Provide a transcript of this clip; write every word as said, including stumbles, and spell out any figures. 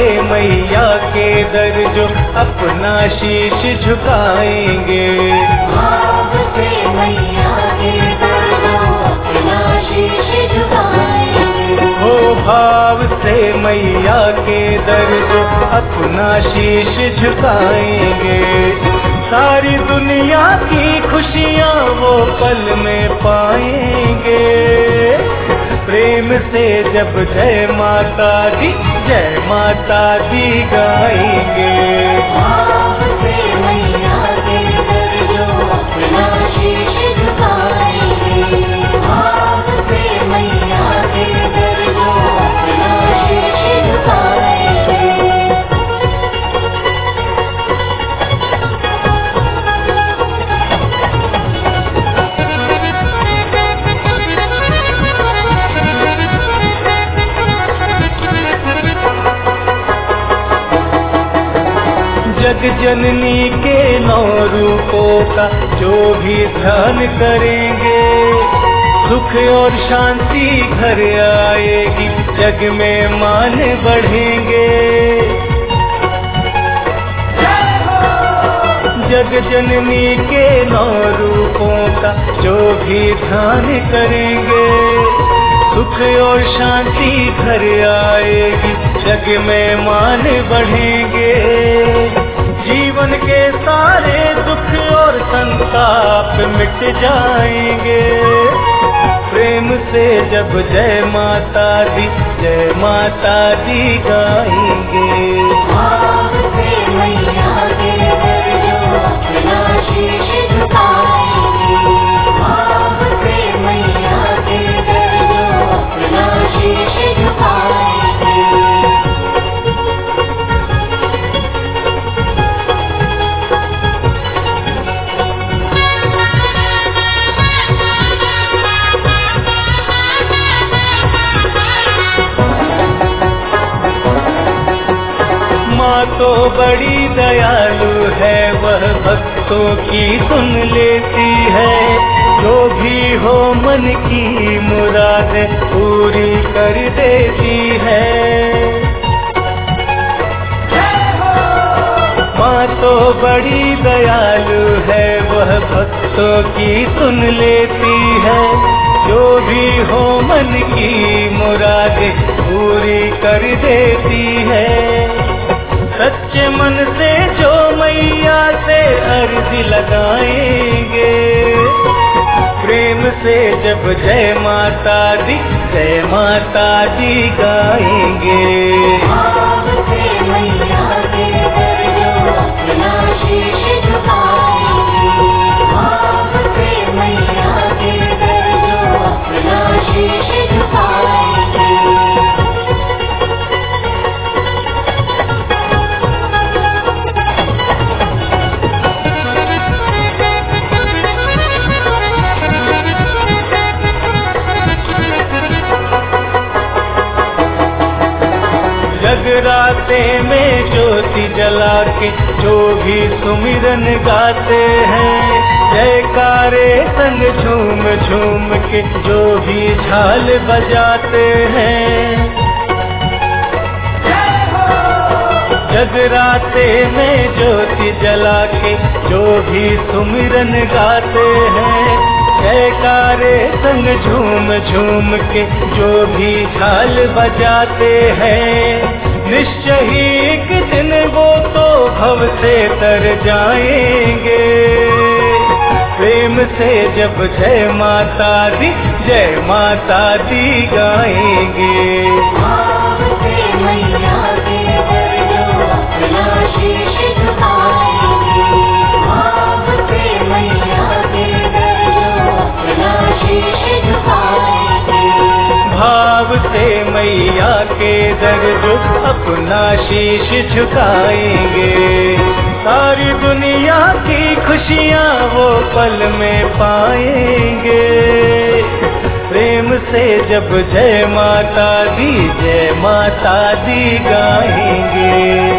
मैया के दर जो अपना शीश झुकाएंगे। भाव से मैया के दर जो अपना शीश झुकाएंगे। हो भाव से मैया के दर जो अपना शीश झुकाएंगे। सारी दुनिया की खुशियाँ वो पल में पाएंगे। प्रेम से जब जय माता दी जय माता दी गाएंगे। भाव से मैया के दर जो अपना शीश झुकाएंगे। भाव से मैया के दर जो अपना शीश झुकाएंगे। जग जननी के नौ रूपों का जो भी ध्यान करेंगे, सुख और शांति घर आएगी, जग में मान बढ़ेंगे। जग जननी के नौ रूपों का जो भी ध्यान करेंगे, सुख और शांति घर आएगी, जग में मान बढ़ेंगे। जीवन के सारे दुख और संताप मिट जाएंगे। प्रेम से जब जय माता दी जय माता दी गाएंगे। भाव से मैया के दर जो अपना शीश झुकाएंगे। भाव से मैया के दर जो अपना शीश झुकाएंगे। तो बड़ी दयालु है वह भक्तों की सुन लेती है। जो भी हो मन की मुराद पूरी कर देती है। माँ तो बड़ी दयालु है वह भक्तों की सुन लेती है। जो भी हो मन की मुराद पूरी कर देती है। सच्चे मन से जो मैया से अर्जी लगाएंगे, प्रेम से जब जय माता दी जय माता दी गाएंगे। भाव से मैया के दर जो अपना शीश झुकाएंगे। भाव से मैया के दर जो अपना शीश झुकाएंगे। जगराते में ज्योति जला के जो भी सुमिरन गाते हैं। जयकारे संग झूम झूम के जो भी झाल बजाते हैं। जगराते में ज्योति जला के जो भी सुमिरन गाते हैं। जयकारे संग झूम झूम के जो भी झाल बजाते हैं। निश्चय ही एक दिन वो तो भव से तर जाएंगे। प्रेम से जब जय माता दी जय माता दी गाएंगे। भाव से मैया के दर जो अपना शीश झुकाएंगे। भाव से मैया के दर जो अपना शीश झुकाएंगे। भाव से मैया के दर जो अपना शीश झुकाएंगे। सारी दुनिया की खुशियाँ वो पल में पाएंगे। प्रेम से जब जय माता दी जय माता दी गाएंगे।